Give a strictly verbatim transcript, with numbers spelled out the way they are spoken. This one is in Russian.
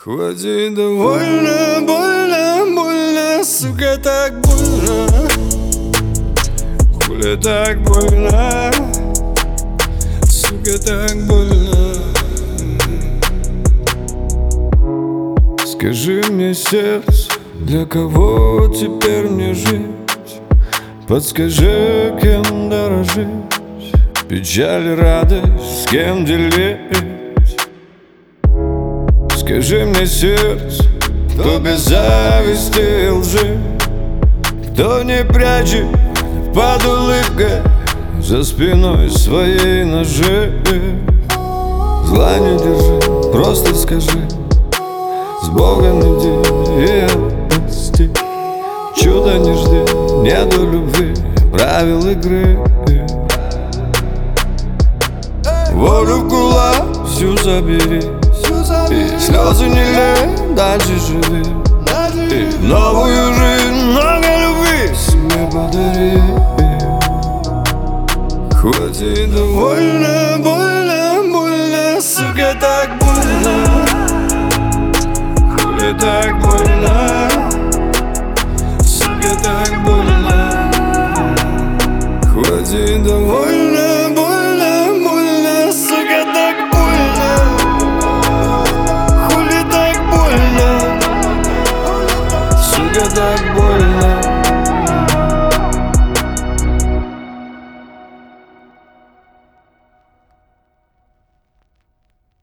Хватит, довольно, больно, больно, сука, так больно. Хули так больно, сука, так больно. Скажи мне, сердце, для кого теперь мне жить? Подскажи, кем дорожить, печаль и радость, с кем делить? Скажи мне, сердце, кто без зависти и лжи, кто не прячет под улыбкой за спиной своей ножи. Зла не держи, просто скажи: с Богом иди и отпусти. Чудо не жди, нету любви, правил игры. Волю в кулак всю забери, и слезы не лей, дальше живи. И новую жизнь, много любви себе подари. Хватит, довольно, больно, больно, сука, так больно. Хули так больно.